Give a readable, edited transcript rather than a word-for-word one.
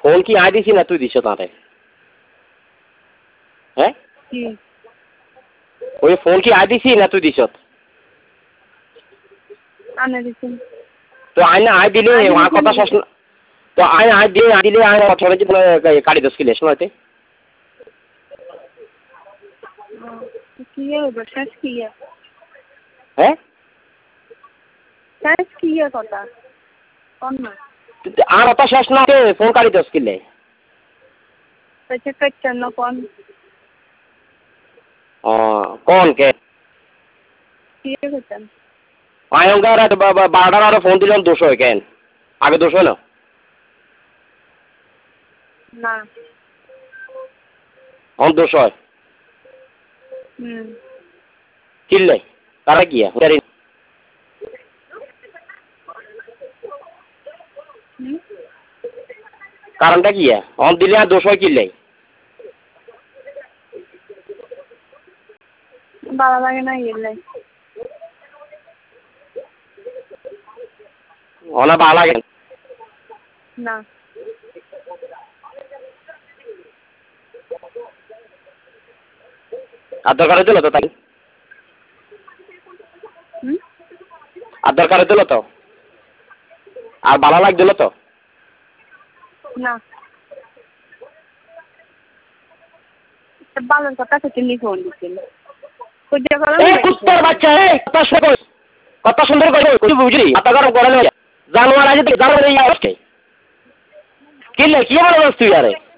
Phone কি I দিছি না তুই দিছ তারে? হ্যাঁ কি ওই ফোন কি আই দিছি না তুই দিছ? আনে দিছেন তো আইনা আই দিলে আর কথা শেষ না। তো আই দিলে আই অথরে যে কাটি দোষ কিলে শোনাতে কি হবে শেষ কি হ্যাঁ শেষ কি কথা কোন না আর কথা শেষ না ফোন কাটি দোষ কিলে পেছে পেছন না কোন কোন কে কি হতেন আয়ঙ্গার 12টার আর ফোন দিলাম 200 কেন আগে 200 না না অন 200 কিলে তারা কি কারণটা কি অন দিলে আর 200 কিলে ভালো লাগে না গেলে ওনা ভালো লাগে না আধার কার্ড দিল তো তাই আধার কার্ড দিল তো আর ভালো লাগছিল তো না বালের কথা থেকে ফোন দিছিল কুত্তার বাচ্চা কথা সুন্দর করে বুঝলি মাথা গরম করে জানোয়ার আজ জানোয়ার কিনলে কি বলে তুই আরে